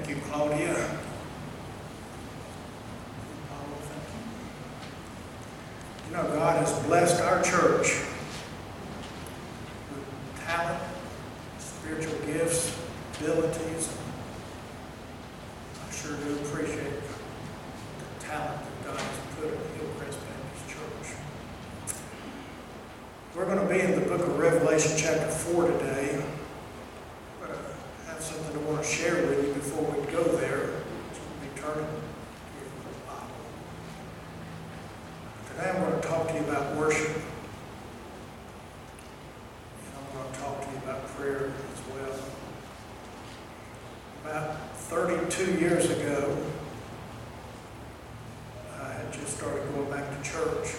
Thank you, Claudia. You know, God has blessed our church with talent, spiritual gifts, abilities. I sure do appreciate the talent that God has put in Hillcrest Baptist Church. We're going to be in the book of Revelation chapter 4 today. I have something I want to share with you before we go there. So we'll be turning to your Bible. Today I'm going to talk to you about worship. And I'm going to talk to you about prayer as well. About 32 years ago, I had just started going back to church.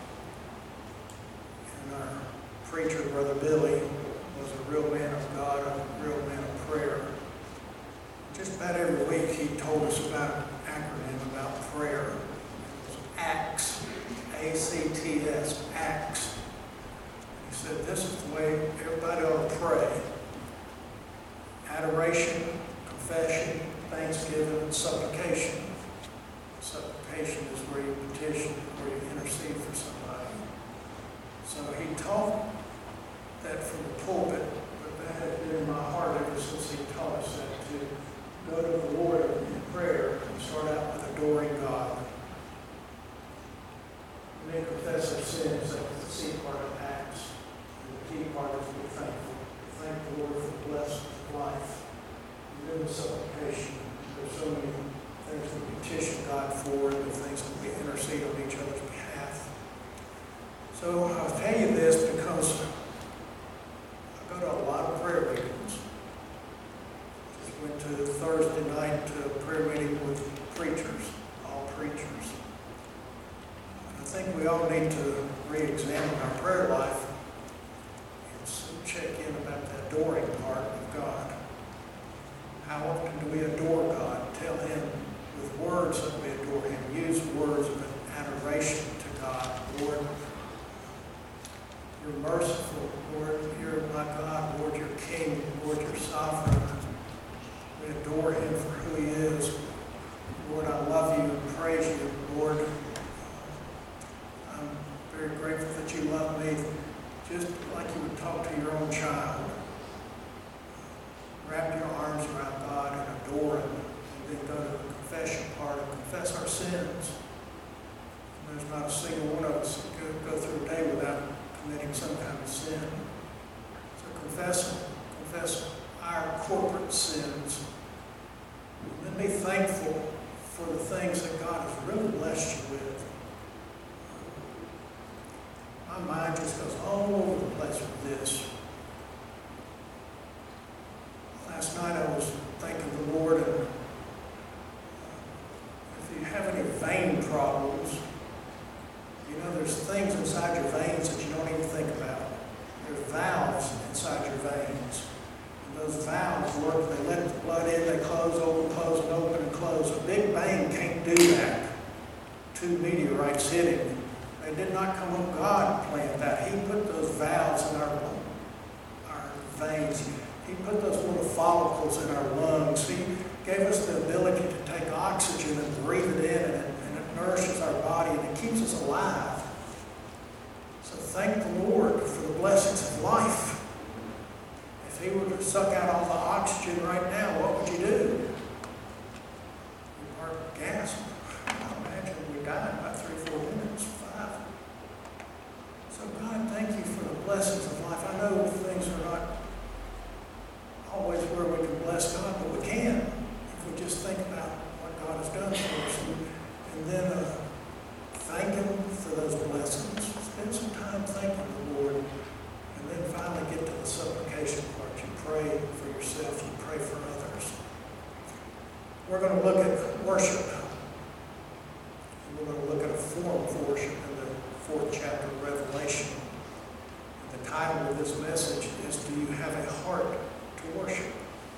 And our preacher, Brother Billy, was a real man of God, a real man of prayer. Just about every week he told us about an acronym about prayer. It was ACTS, A-C-T-S, ACTS. He said this is the way everybody ought to pray. Adoration, confession, thanksgiving, and supplication. Supplication is where you petition, where you intercede for somebody. So he taught that from the pulpit, but that had been in my heart ever since he taught us that, to go to the Lord in prayer and start out with adoring God. And then confess our sins. That was the C part of Acts. And the T part is be thankful. Thank the Lord for the blessing of life. And then the supplication. There's so many things we petition God for, and the things that we intercede on each other's behalf. So I'll tell you this because I go to a lot of prayer meetings. Just went to Thursday night to a prayer meeting with preachers, all preachers. And I think we all need to re-examine our prayer life and check in about the adoring part of God. How often do we adore God? Tell Him with words that we adore Him. Use words of adoration to God. Lord, You're merciful. Lord, You're my God. Lord, You're King. Lord, You're sovereign. We adore Him for who He is. Lord, I love You and praise You. Lord, I'm very grateful that You love me just like You would talk to your own child. Wrap your arms around God and adore Him. And then go to the confession part and confess our sins. And there's not a single one of us that could go through a day without committing some kind of sin. So confess our corporate sins. And then be thankful for the things that God has really blessed you with. My mind just goes all over the place with this. Last night I was thanking the Lord, and if you have any vein problems, you know, there's things inside your veins that you don't even think about. There's valves inside your veins. And those valves work, they let the blood in, they close, and open, and close. A big bang can't do that. 2 meteorites hitting. They did not come up, God planned that. He put those valves in our veins. He put those little follicles in our lungs. He gave us the ability to take oxygen and breathe it in, and it nourishes our body, and it keeps us alive. So thank the Lord for the blessings of life. If He were to suck out all the oxygen right now, what would you do? You'd probably gasp. I imagine we die in about 3 or 4 minutes, 5. So God, thank You for the blessings of life. I know things are not always where we can bless God, but we can if we just think about what God has done for us. And then thank Him for those blessings. Spend some time thanking the Lord. And then finally get to the supplication part. You pray for yourself. You pray for others. We're going to look at worship. And we're going to look at a form of worship in the 4th chapter of Revelation. And the title of this message is, Do You Have a Heart to Worship?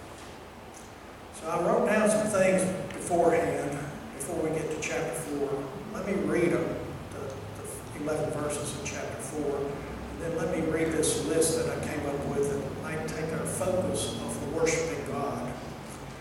So I wrote down some things beforehand, before we get to chapter 4. Let me read them, the 11 verses in chapter 4. And then let me read this list that I came up with that might take our focus off of worshiping God. So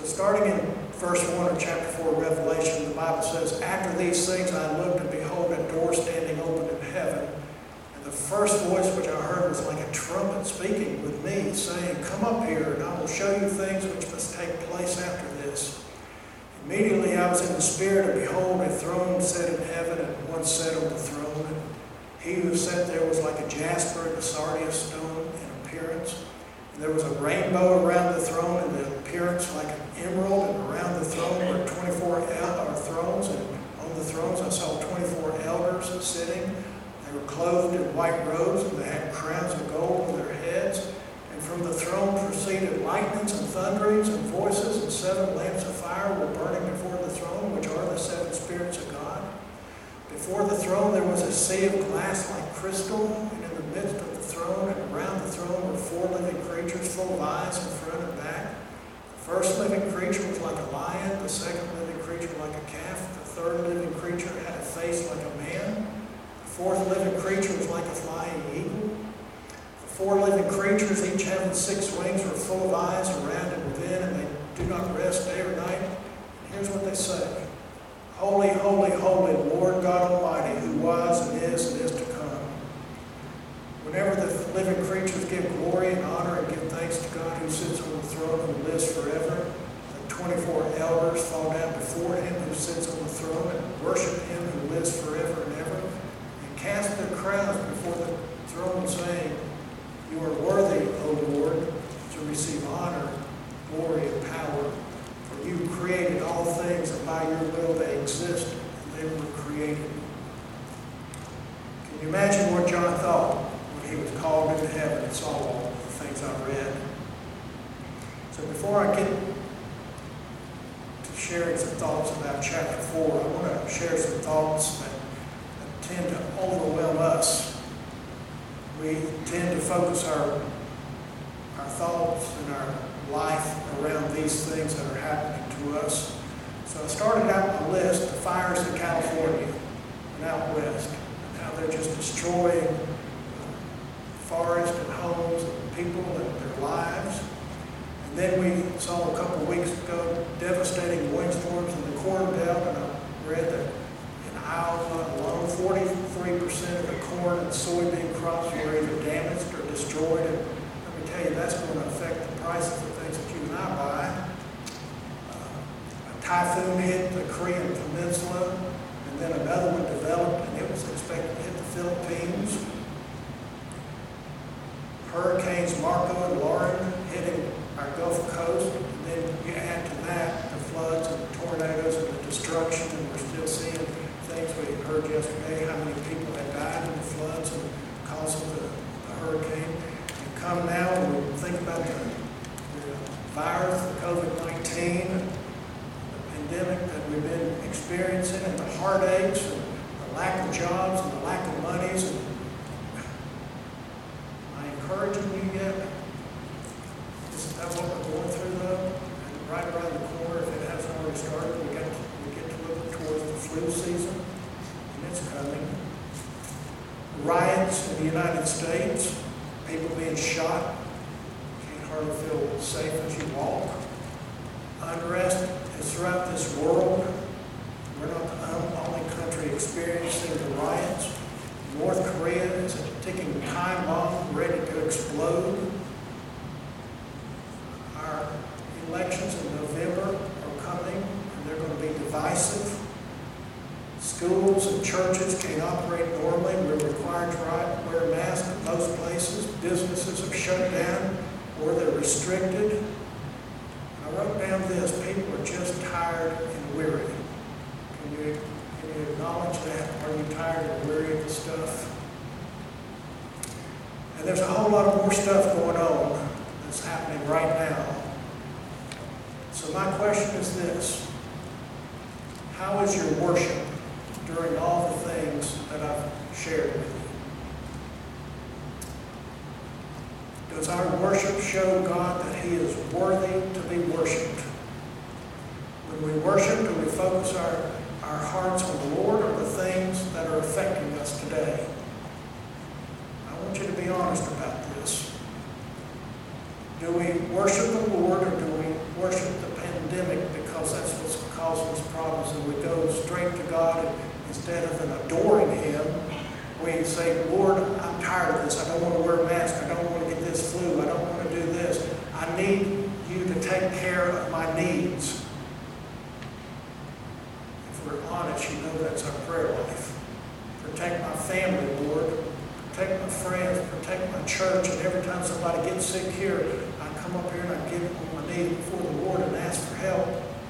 So starting in verse 1 of chapter 4 of Revelation, the Bible says, "After these things I looked, and behold, a door standing open in heaven. And the first voice which I heard was like a trumpet speaking with me, saying, Come up here, and I will show you things which must take place after this. Immediately I was in the Spirit, and behold, a throne set in heaven, and one sat on the throne. And he who sat there was like a jasper and a sardius stone in appearance. And there was a rainbow around the throne, and the appearance like an emerald, and around the throne were 24 thrones, and on the thrones I saw 24 elders sitting. They were clothed in white robes, and they had crowns of gold on their heads. And from the throne proceeded lightnings and thunderings and voices, and 7 lamps of fire were burning before the throne, which are the 7 spirits of God. Before the throne there was a sea of glass like crystal, and in the midst of the throne and around the throne were 4 living creatures full of eyes in front and back. The first living creature was like a lion, the second living creature like a calf, the third living creature had a face like a man, the fourth living creature was like a flying eagle. The 4 living creatures, each having 6 wings, were full of eyes around and within, and they do not rest day or night. And here's what they say: Holy, holy, holy, Lord God Almighty, who was and is to come. Whenever the living creatures give glory and honor and give thanks to God who sits on the throne and lives forever, the 24 elders fall down before him who sits on the throne and worship him who lives forever and ever, and cast their crowns before the throne, saying, You are worthy, O Lord, to receive honor, glory, and power. For you created all things, and by your will they exist, and they were created. Can you imagine what John thought when he was called into heaven and saw all the things I read? So before I get to sharing some thoughts about chapter 4, I want to share some thoughts that tend to overwhelm us. We tend to focus our thoughts and our life around these things that are happening to us. So I started out my list, the fires in California and out west, and how they're just destroying forests and homes and people and their lives. And then we saw a couple of weeks ago devastating windstorms in the Corn Belt, and I read that in Iowa alone, 43% of the corn and soybean crops were either damaged or destroyed. And let me tell you, that's going to affect the prices of things that you and I buy. A typhoon hit the Korean Peninsula, and then another one developed, and it was expected to hit the Philippines. Hurricanes Marco and Lauren hitting our Gulf Coast, and then you add to that the floods and the tornadoes and the destruction, and we're still seeing things. We heard yesterday how many people had died in the floods and because of the hurricane. And come now, when we think about the virus, the COVID-19, the pandemic that we've been experiencing, and the heartaches, and the lack of jobs, and the lack of monies. And am I encouraging you yet? Isn't that what we're going through, though? And right around the corner, if it hasn't already started, we get to look towards the flu season, and it's coming. Riots in the United States, people being shot, can't hardly feel safe as you walk. Unrest is throughout this world. We're not the only country experiencing the riots. North Korea is a ticking time bomb ready to explode. Our elections in November are coming, and they're going to be divisive. Schools and churches can't operate normally. We're required to wear masks in most places. Businesses have shut down or they're restricted. And I wrote down this: people are just tired and weary. Can you acknowledge that? Are you tired and weary of the stuff? And there's a whole lot of more stuff going on that's happening right now. So my question is this: how is your worship during all the things that I've shared with you? Does our worship show God that He is worthy to be worshiped? When we worship, do we focus our hearts on the Lord or the things that are affecting us today? I want you to be honest about this. Do we worship the Lord, or do we worship the pandemic causing us problems, and we go straight to God, and instead of adoring Him, we say, Lord, I'm tired of this. I don't want to wear a mask. I don't want to get this flu. I don't want to do this. I need you to take care of my needs. If we're honest, you know that's our prayer life. Protect my family, Lord. Protect my friends. Protect my church. And every time somebody gets sick here, I come up here and I get on my knees before the Lord and ask for help.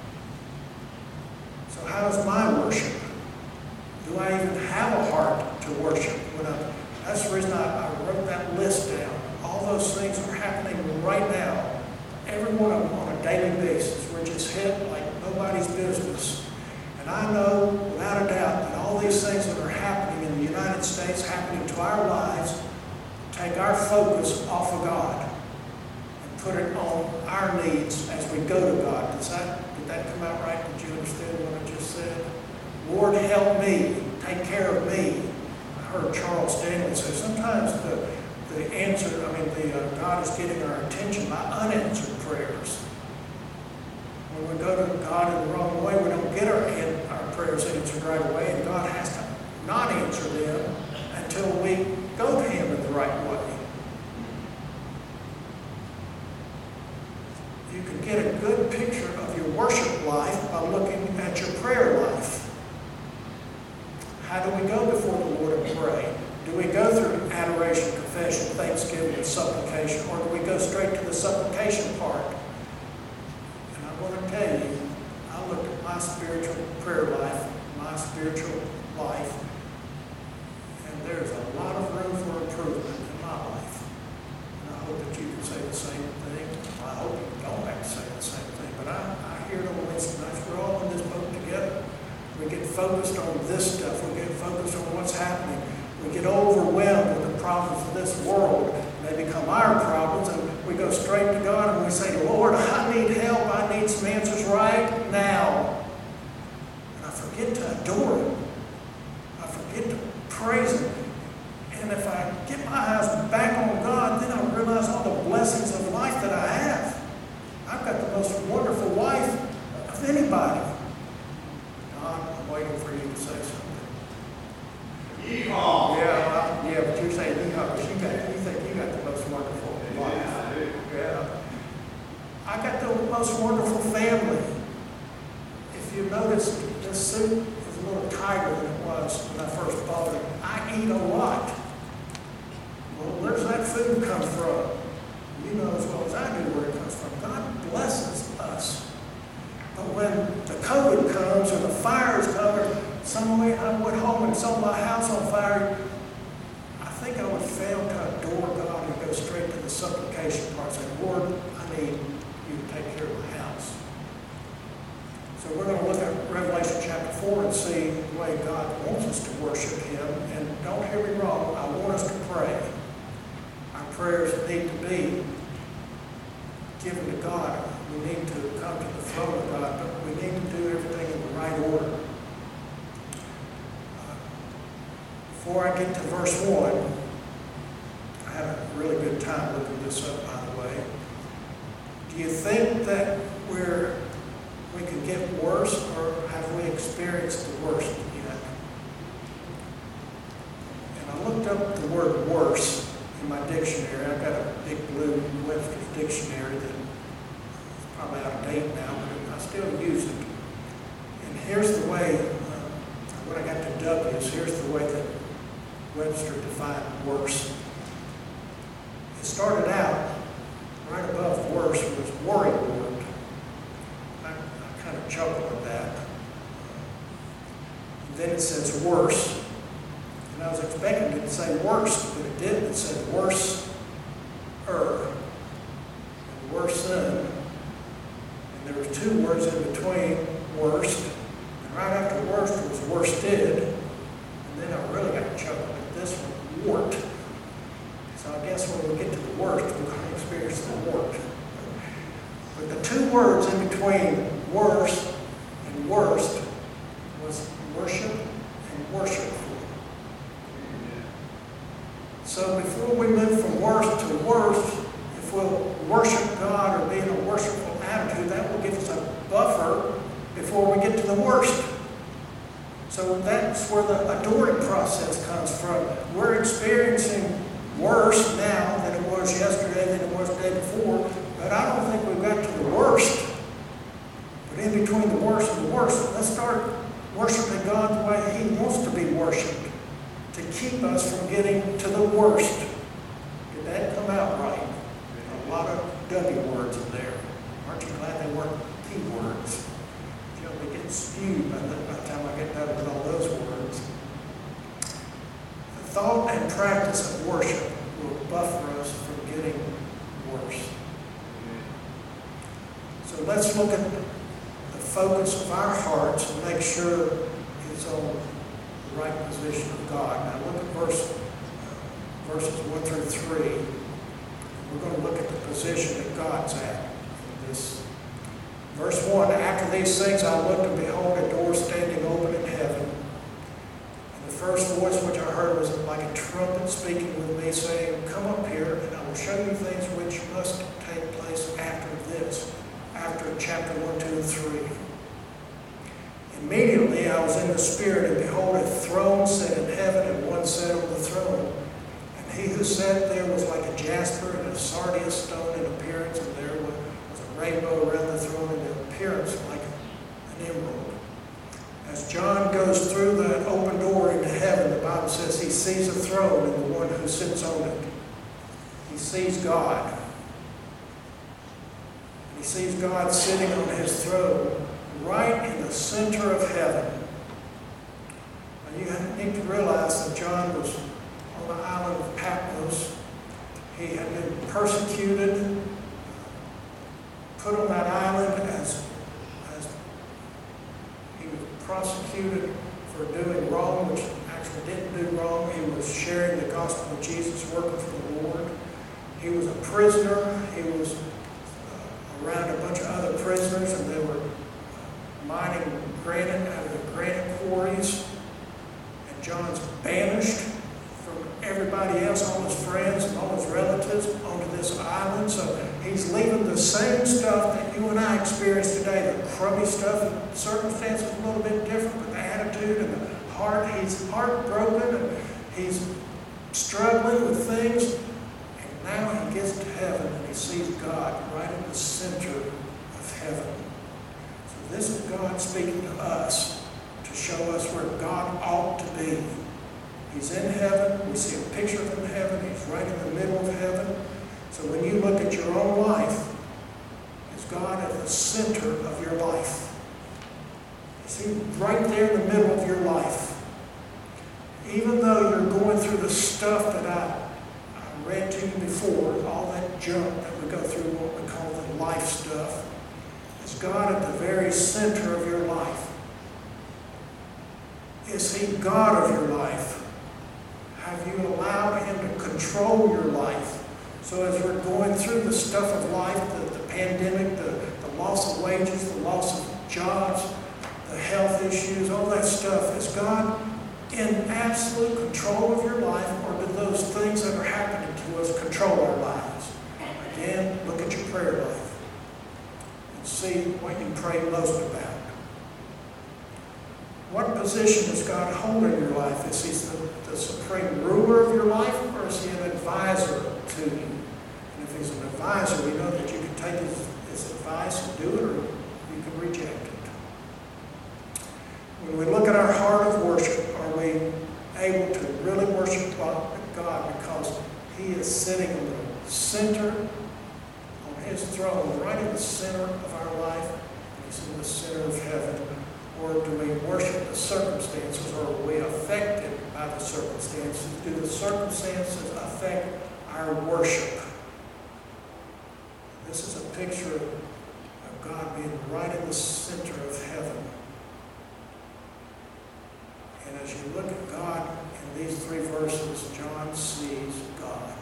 So how is my worship? Do I even have a heart to worship? That's the reason I wrote that list down. All those things are happening right now. Every one of them on a daily basis. We're just hit like nobody's business. And I know, without a doubt, that all these things that are happening in the United States, happening to our lives, take our focus off of God and put it on our needs as we go to God. Did that come out right? Did you understand what I just said? Lord, help me. Take care of me. I heard Charles Stanley say sometimes the answer, God is getting our attention by unanswered prayers. When we go to God in the wrong way, we don't get our prayers answered right away, and God has to not answer them until we go to Him in the right way. You can get a good picture of your worship life by looking at your prayer life. How do we go before the Lord and pray? Do we go through adoration, confession, thanksgiving, and supplication, or do we go straight to the supplication part? And I want to tell you, I looked at my spiritual prayer life, my spiritual life, and there's a lot of room for improvement in my life. And I hope that you can say the same thing. I hope you don't have to say the same thing, but I hear it on this night. We're all in this boat together. We get focused on this stuff. We get focused on what's happening. We get overwhelmed with the problems of this world. They become our problems, and we go straight to God and we say, Lord, I need help. I need some answers right now. And I forget to adore Him. I forget to praise Him. And if I get my eyes back on God, then I realize all the blessings of life that I have. I've got the most wonderful wife of anybody. God, I'm waiting for you to say something. Yeehaw! Yeah, but you're saying yeehaw because you think you got the most wonderful life. Yeah, I do. Yeah. I got the most wonderful family. If you notice, this suit is a little tighter than it was when I first bought it. I eat a lot. Well, where's that food come from? You know as well as I do where it comes from. God blesses us. But when the COVID comes or the fires come, or some way I went home and saw my house on fire, I think I would fail to adore God and go straight to the supplication part. Say, Lord, I need you to take care of my house. So we're going to look at Revelation chapter 4 and see the way God wants us to worship Him. And don't hear me wrong, I want us to pray. Our prayers need to be given to God. We need to come to the throne of God, but we need to do everything in the right order. Before I get to verse 1, I had a really good time looking this up, by the way. Do you think that we can get worse, or have we experienced the worst yet? And I looked up the word worse in my dictionary. I've got a big blue Webster's dictionary that probably out of date now, but I still use it. And here's the way, when I got to W's, here's the way that Webster defined worse. It started out, right above worse was worrywart. I kind of chuckled at that. And then it says worse. And I was expecting it to say worst, but it didn't. It said worse-er. And worsen. There were two words in between, worst, and right after worst was worsted, and then I really got chuckled at this one, wart. So I guess when we get to the worst, we're going to experience the wart. But the two words in between worse and worst was worship and worshipful. So before we move from worst to worst, if we'll worship God or be in a worshipful attitude, that will give us a buffer before we get to the worst. So that's where the adoring process comes from. We're experiencing worse now than it was yesterday, than it was the day before, but I don't think we've got to the worst. But in between the worst and the worst, let's start worshiping God the way He wants to be worshiped, to keep us from getting to the worst. Did that come out right? A lot of W words in there. Aren't you glad they weren't P words? You'll be getting spewed by the time I get done with all those words. The thought and practice of worship will buffer us from getting worse. So let's look at the focus of our hearts and make sure it's on the right position of God. Now look at verses 1 through 3. We're going to look at the position that God's at in this. Verse 1, after these things I looked, and behold, a door standing open in heaven. And the first voice which I heard was like a trumpet speaking with me, saying, Come up here, and I will show you things which must take place after this, after chapter 1, 2, and 3. Immediately I was in the Spirit, and behold, a throne set in heaven, and one sat on the throne. And he who sat there was like a jasper and a sardius stone in appearance, and there was a rainbow around the throne, and the appearance like an emerald. As John goes through that open door into heaven, the Bible says he sees a throne and the one who sits on it. He sees God. He sees God sitting on his throne right in the center of heaven. And you need to realize that John was on the island of Patmos. He had been persecuted, put on that island as he was prosecuted for doing wrong, which actually didn't do wrong. He was sharing the gospel of Jesus, working for the Lord. He was a prisoner. He was around a bunch of other prisoners, and they were mining granite out of the granite quarries. And John's banished from everybody else, all his friends and all his relatives, onto this island. So he's leaving the same stuff that you and I experience today, the crummy stuff. The circumstances a little bit different, but the attitude and the heart, he's heartbroken and he's struggling with things. And now he gets to heaven and he sees God right in the center of heaven. So this is God speaking to us to show us where God ought to be. He's in heaven. We see a picture of him in heaven. He's right in the middle of heaven. So when you look at your own life, is God at the center of your life? Is he right there in the middle of your life? Even though you're going through the stuff that I read to you before, all that junk that we go through, what we call the life stuff, is God at the very center of your life? Is he God of your life? Have you allowed him to control your life? So as we're going through the stuff of life, the pandemic, the loss of wages, the loss of jobs, the health issues, all that stuff, is God in absolute control of your life, or do those things that are happening to us control our lives? Again, look at your prayer life and see what you pray most about. What position does God hold in your life? Is he the supreme ruler of your life, or is he an advisor to you? And if he's an advisor, we know that you can take his advice and do it, or you can reject it. When we look at our heart of worship, are we able to really worship God because he is sitting in the center on his throne, right in the center of our life, and he's in the center of heaven? Or do we worship the circumstances, or are we affected by the circumstances? Do the circumstances affect our worship? This is a picture of God being right in the center of heaven. And as you look at God in these three verses, John sees God.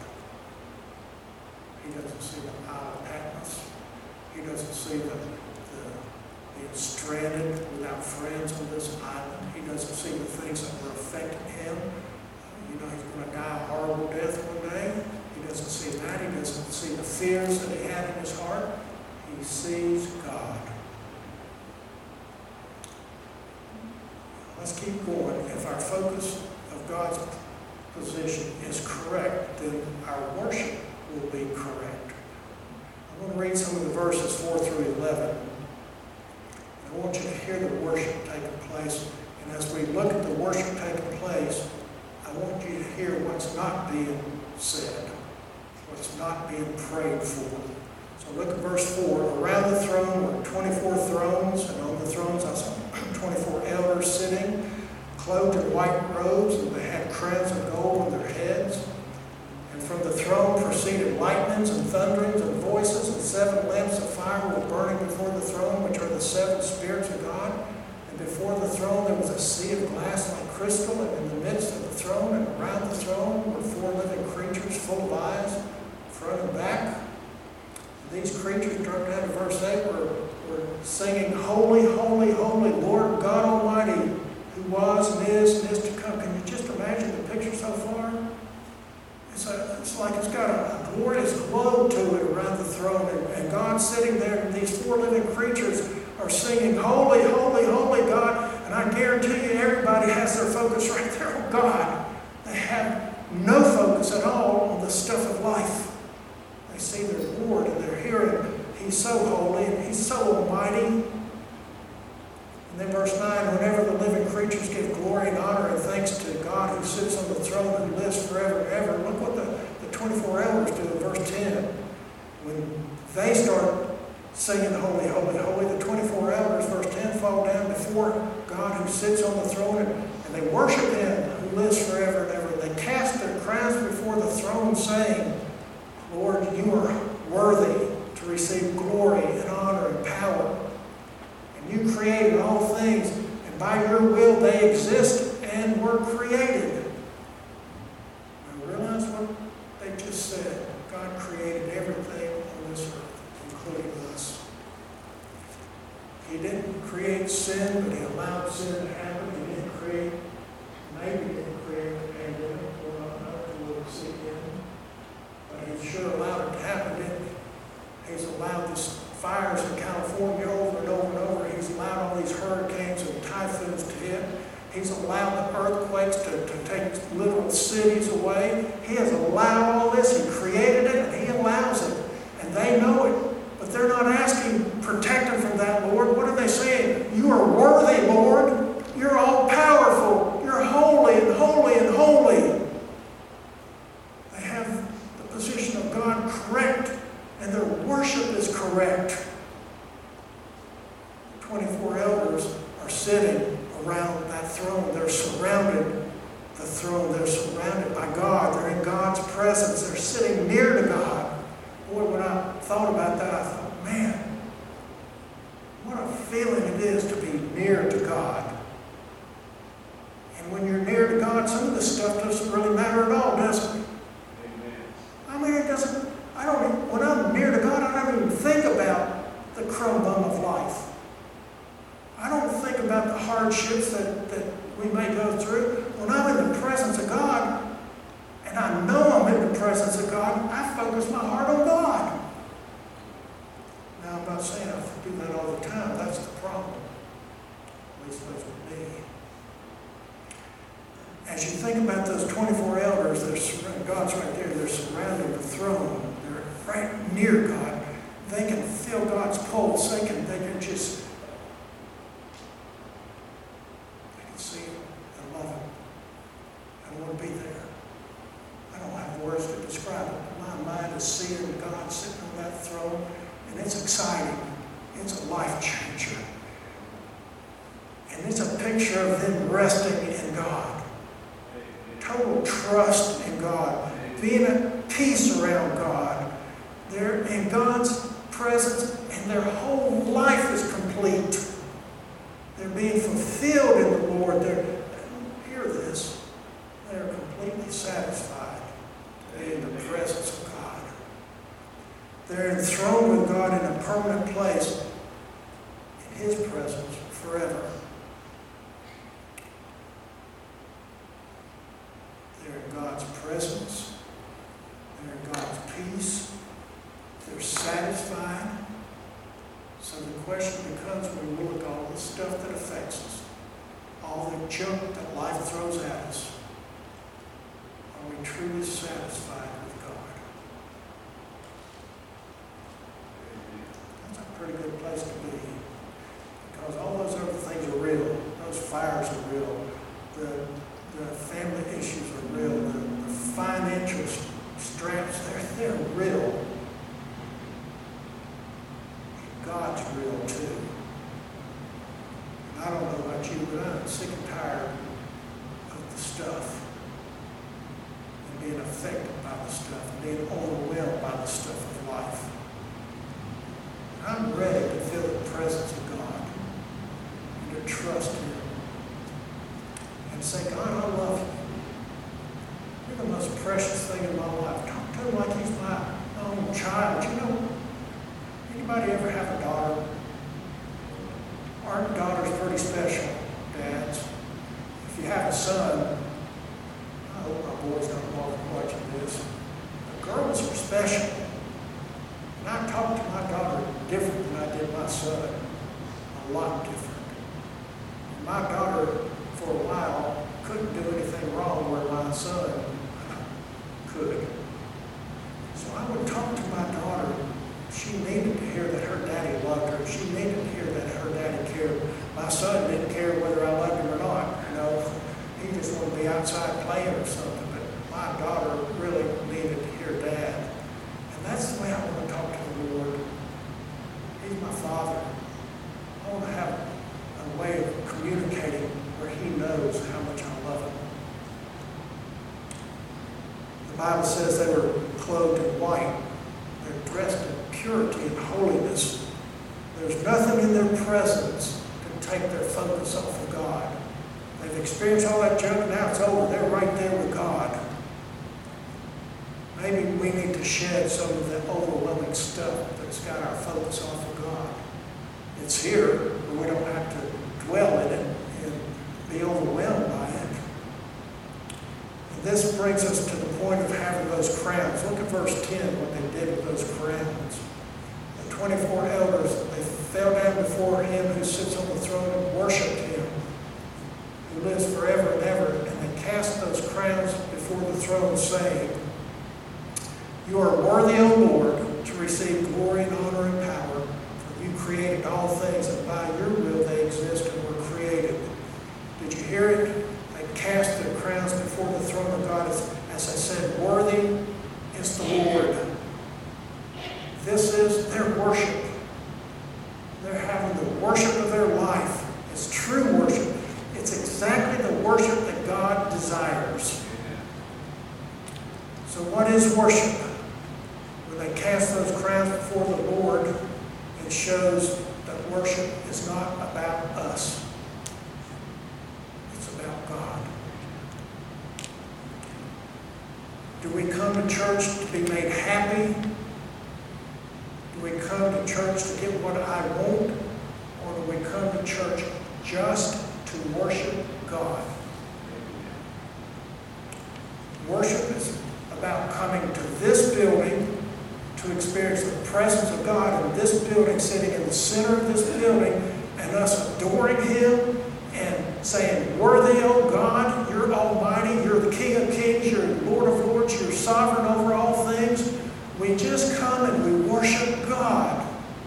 He doesn't see the Isle of Patmos. He doesn't see the being stranded without friends on this island. He doesn't see the things that were affecting him. He's going to die a horrible death one day. He doesn't see that. He doesn't see the fears that he had in his heart. He sees God. let's keep going. If our focus of God's position is correct, then our worship will be correct. I'm going to read some of the verses 4 through 11. I want you to hear the worship taking place. And as we look at the worship taking place, I want you to hear what's not being said, what's not being prayed for. So look at verse 4. Around the throne were 24 thrones, and on the thrones I saw 24 elders sitting, clothed in white robes, and they had crowns of gold on their heads. And from the throne proceeded lightnings and thunderings and voices, and 7 lamps of fire were burning before the throne, which are the 7 spirits of God. And before the throne there was a sea of glass like crystal, and in the midst of the throne and around the throne were 4 living creatures full of eyes, front and back. And these creatures, drop down to verse 8, were singing, Holy, holy, holy, Lord God Almighty, who was and is to come. Can you just imagine the picture so far? It's like it's got a glorious glow to it around the throne, and God's sitting there, and these 4 living creatures are singing, Holy, holy, holy God. And I guarantee you everybody has their focus right there on God. They have no focus at all on the stuff of life. They see their Lord and they're hearing, He's so holy and He's so almighty. And then verse 9, whenever the living creatures give glory and honor and thanks to God who sits on the throne and lives forever and ever. Look what the 24 elders do in verse 10. When they start singing holy, holy, holy, the 24 elders, verse 10, fall down before God who sits on the throne, and they worship Him who lives forever and ever. They cast their crowns before the throne, saying, Lord, you are worthy to receive glory and honor and power. And you created all things, and by your will they exist and were created. Now realize what they just said. God created everything on this earth, including us. He didn't create sin, but He allowed sin to happen. He didn't create, maybe He didn't create the pandemic, we'll not know until we'll see Him. But He sure allowed it to happen, didn't He? He's allowed these fires in California over and over and over. He's allowed all these hurricanes and typhoons to hit. He's allowed the earthquakes to take literal cities away. He has allowed all this. He created it, and He allows it. And they know it. But they're not asking, protect them from that, Lord. What are they saying? You are worthy, Lord. You're all powerful. You're holy and holy and holy. They have the position of God correct, and their worship is correct. The 24 elders are sitting around that throne. They're surrounded the throne. They're surrounded by God. They're in God's presence. They're sitting near to God. Boy, when I thought about that, I thought, man, what a feeling it is to be near to God. And when you're near to God, some of this stuff doesn't really matter at all, does it? Amen. I mean, it doesn't, when I'm near to God, I don't even think about the crumb bum of life. I don't think about the hardships that we may go through. When I'm in the presence of God, and I know I'm in the presence of God, I focus my heart on God. Now, I'm not saying I do that all the time. That's the problem. At least that's with me. As you think about those 24 elders, God's right there. They're surrounding the throne. They're right near God. They can feel God's pulse. They can just see Him and love Him. I want to be there. I don't have words to describe it. My mind is seeing God sitting on that throne, and it's exciting. It's a life changer. And it's a picture of them resting in God. Total trust in God. Being at peace around God. They're in God's presence, and their whole life is complete. They're being fulfilled in the Lord. Hear this. They're completely satisfied to be in the presence of God. They're enthroned with God in a permanent place in His presence forever. They're in God's presence. They're in God's peace. They're satisfied. So the question becomes, when we look at all the stuff that affects us, all the junk that life throws at us? Are we truly satisfied with God? That's a pretty good place to be. Because all those other things are real. Those fires are real. The family issues are real. The financial straps, they're real. God's real too. And I don't know about you, but I'm sick and tired of the stuff. And being affected by the stuff. And being overwhelmed by the stuff of life. And I'm ready to feel the presence of God. And to trust Him. And say, God, I love you. You're the most precious thing in my life. Talk to Him like He's my own child. You know, anybody ever have a daughter? Aren't daughters pretty special, dads? If you have a son, I hope my boys don't bother watching this. The girls are special. And I talk to my daughter different than I did my son. A lot different. And my daughter, for a while, couldn't do anything wrong where my son could. So I would talk to my daughter. She needed to hear that her daddy loved her. She needed to hear that her daddy cared. My son didn't care whether I loved him or not. You know, he just wanted to be outside playing or something. But my daughter really needed to hear Dad. And that's the way I want to talk to the Lord. He's my Father. I want to have a way of communicating where He knows how much I love Him. The Bible says they were clothed in white. They're dressed in purity and holiness. There's nothing in their presence to take their focus off of God. They've experienced all that junk, now it's over. They're right there with God. Maybe we need to shed some of that overwhelming stuff that's got our focus off of God. It's here, but we don't have to dwell in it and be overwhelmed by it. And this brings us to the point of having those crowns. Look at verse 10, what they did with those crowns. The 24 elders, they fell down before Him who sits on the throne and worshiped Him, who lives forever and ever. And they cast those crowns before the throne, saying, You are worthy, O Lord, to receive glory and honor and power, for You created all things, and by Your will they exist and were created. Did you hear it? They cast their crowns before the throne of God. As I said, worthy is the Lord. This is their worship. They're having the worship of their life. It's true worship. It's exactly the worship that God desires. So what is worship? When they cast those crowns before the Lord, it shows that worship is not about us. It's about God. Do we come to church to be made happy? Do we come to church to get what I want? Or do we come to church just to worship God? Worship is about coming to this building to experience the presence of God in this building, sitting in the center of this building, and us adoring Him and saying, Worthy, O God, You're almighty, You're the King of kings, You're the Lord of lords, You're sovereign over all things. We just come and we worship God.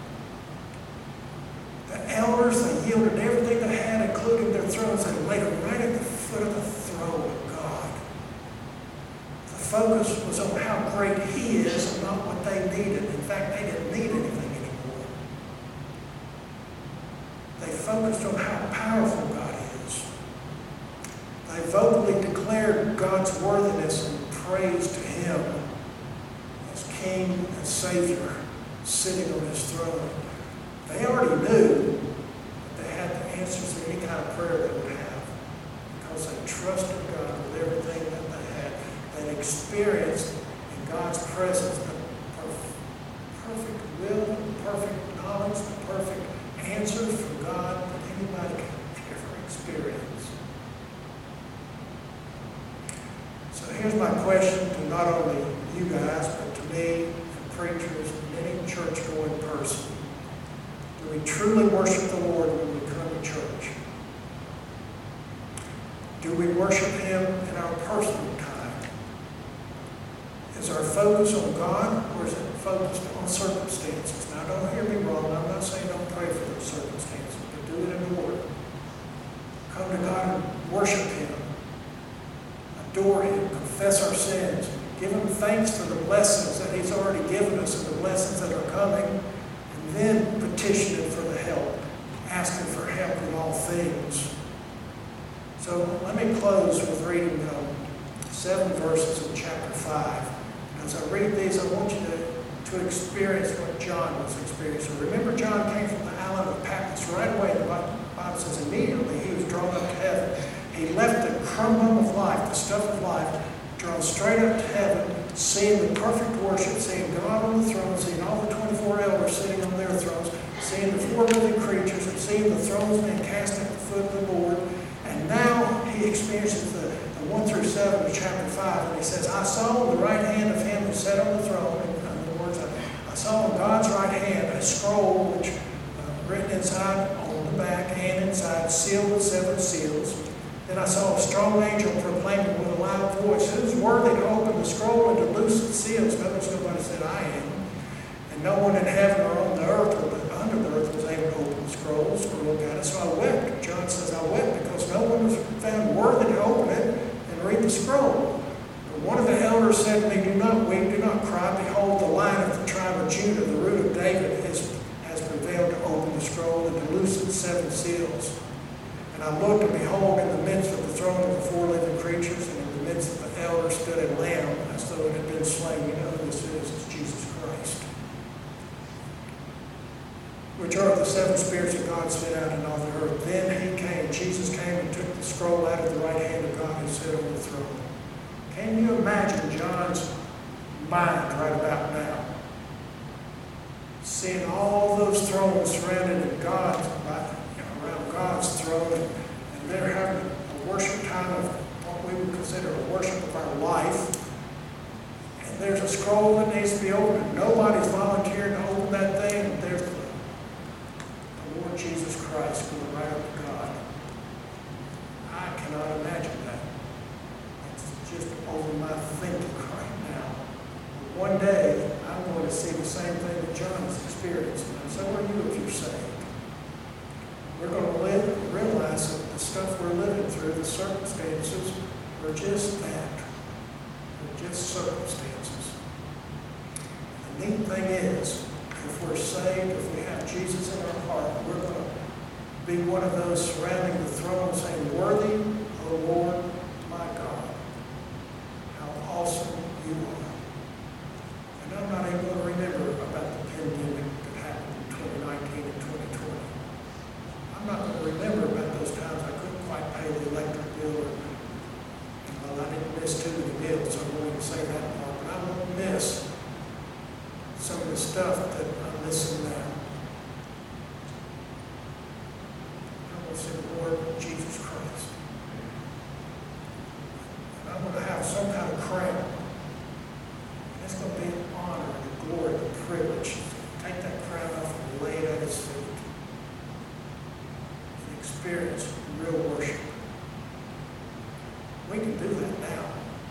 The elders, they yielded everything they had, including their thrones, and laid them right at the foot of the throne of God. The focus was on how great He is and not what they needed. In fact, they didn't need anything anymore. They focused on how powerful God is. They vocally declared God's worthiness and praise to Him as King and Savior sitting on His throne. They already knew that they had the answers to any kind of prayer they would have because they trusted God with everything that they had. They experienced in God's presence the perfect will, the perfect knowledge, the perfect answers from God that anybody can ever experience. So here's my question to not only you guys, but to me and preachers and any church-going person. Do we truly worship the Lord when we come to church? Do we worship Him in our personal time? Is our focus on God, or is it focused on circumstances? Now, don't hear me wrong. I'm not saying don't pray for those circumstances, but do it in order. Come to God and worship Him. Adore Him. Confess our sins. Give Him thanks for the blessings that He's already given us and the blessings that are coming. And then petition Him for the help. Ask Him for help in all things. So let me close with reading 7 verses in chapter 5. As I read these, I want you to experience what John was experiencing. Remember, John came from the island of Patmos. Right away, the Bible says immediately he was drawn up to heaven. He left the crumb of life, the stuff of life, drawn straight up to heaven, seeing the perfect worship, seeing God on the throne, seeing all the 24 elders sitting on their thrones, seeing the 4 living creatures, and seeing the thrones being cast at the foot of the Lord. And now he experiences the 1 through 7 of chapter 5, and he says, I saw on the right hand of him who sat on the throne, in other words, I saw on God's right hand a scroll which written inside, on the back and inside, sealed with 7 seals. Then I saw a strong angel proclaiming with a loud voice, Who's worthy to open the scroll and to loose its seals? Notice nobody said, I am. And no one in heaven or on the earth or under the earth was able to open the scrolls or look at it. So I wept. John says, I wept because no one was found worthy to open it and read the scroll. But one of the elders said to me, Do not weep, do not cry. Behold, the Lion of the tribe of Judah, the root of David, has prevailed to open the scroll and to loose its 7 seals. And I looked, and behold, in the midst of the throne of the 4 living creatures, and in the midst of the elders stood a lamb, as though it had been slain. You know who this is? It's Jesus Christ. Which are the 7 spirits of God sent out in all the earth. Then Jesus came and took the scroll out of the right hand of God who sat on the throne. Can you imagine John's mind right about now? Seeing all those thrones surrounded in around God's throne, and they're having a worship time of what we would consider a worship of our life. And there's a scroll that needs to be opened. Nobody's volunteered to open that thing. And there's the Lord Jesus Christ going right up to God. I cannot imagine that. It's just over my thinking right now. But one day, I'm going to see the same thing that John is experiencing. And so are you if you're saved. We're going to realize that the stuff we're living through, the circumstances, are just that. They're just circumstances. The neat thing is, if we're saved, if we have Jesus in our heart, we're going to be one of those surrounding the throne saying, Worthy, O Lord, my God, how awesome you are. And I'm not even going to remember about the pandemic that happened in 2019 and 2020. I'm not going to remember about those times I couldn't quite pay the electric bill. Well, I didn't miss too many bills, so I won't even say that part. But I won't miss some of the stuff that I'm missing now. I'm going to say, Lord Jesus Christ. And I'm going to have some kind of crown. And it's going to be an honor, and a glory, and a privilege to take that crown off and lay it at His feet. Experience real worship. We can do that now.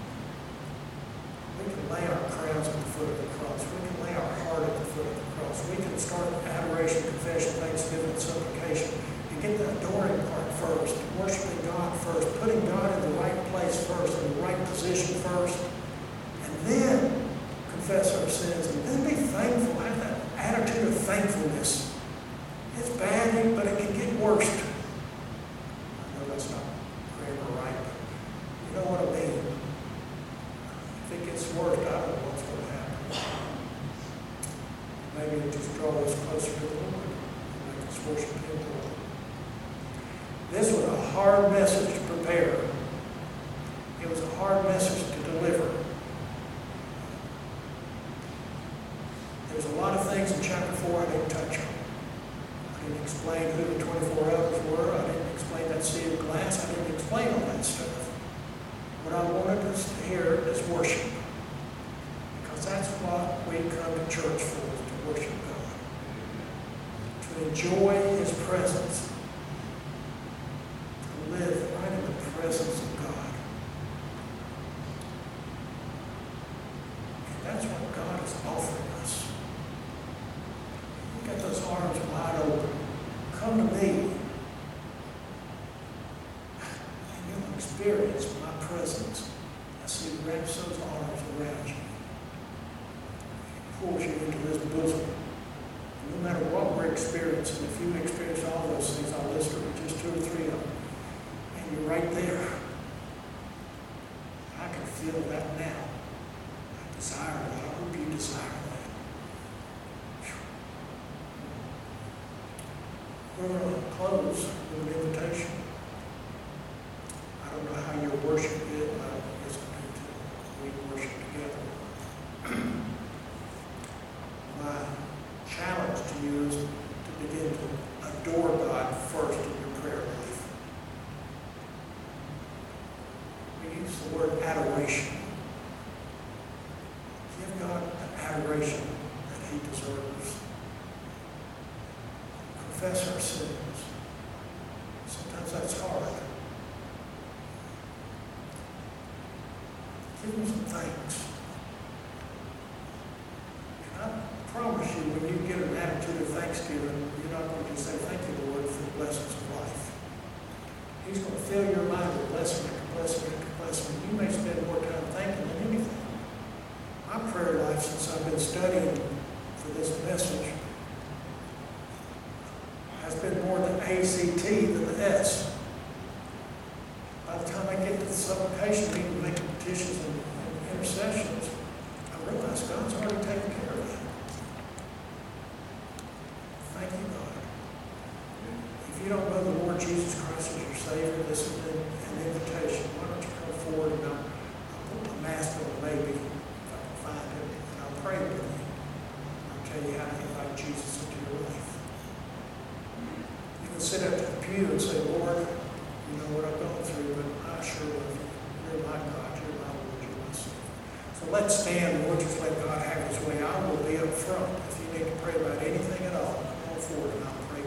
We can lay our crowns at the foot of the cross. We can lay our heart at the foot of the cross. We can start adoration, confession, thanksgiving, and supplication, and get the adoring part first, worshiping God first, putting God in the right place first, in the right position first, and then confess our sins, and then be thankful. Have that attitude of thankfulness. It's bad, but it can get worse. That's not grammar right, but you know what I mean. If it gets worse, I don't know what's going to happen. Maybe it'll just draw us closer to the Lord and make us worship Him more. This was a hard message to prepare. It was a hard message to deliver. There's a lot of things in chapter 4 I didn't touch on. I didn't explain who the 24 elders were. I didn't explain that sea of glass. I didn't explain all that stuff. What I wanted us to hear is worship. Because that's what we come to church for, is to worship God. To enjoy His presence. To live right in the presence of We're going to close with an invitation. I don't know how your worship is. It's going to we worship together. My challenge to you is to begin to adore God first in your prayer life. We use the word adoration. Give God the adoration that He deserves. Confess our sins. Sometimes that's hard. Give Him some thanks. And I promise you, when you get an attitude of thanksgiving, you're not going to just say, thank you, Lord, for the blessings of life. He's going to fill your mind with blessing after blessing after blessing. You may spend more time thanking than anything. My prayer life, since I've been studying for this message, has been more the ACT than the S. By the time I get to the supplication meeting, making petitions and intercessions, I realize God's already taken care of that. Thank you, God. If you don't know the Lord Jesus Christ as your Savior, this has been an invitation. Why don't you come forward and I'll put my mask on maybe, if I can find it, and I'll pray with you. I'll tell you how to invite Jesus into your life. You can sit up to the pew and say, Lord, you know what I've gone through, but I sure love you. You're my God, you're my Lord, you're my Savior. So let's stand, Lord, just let God have His way. I will be up front. If you need to pray about anything at all, come on forward and I'll pray.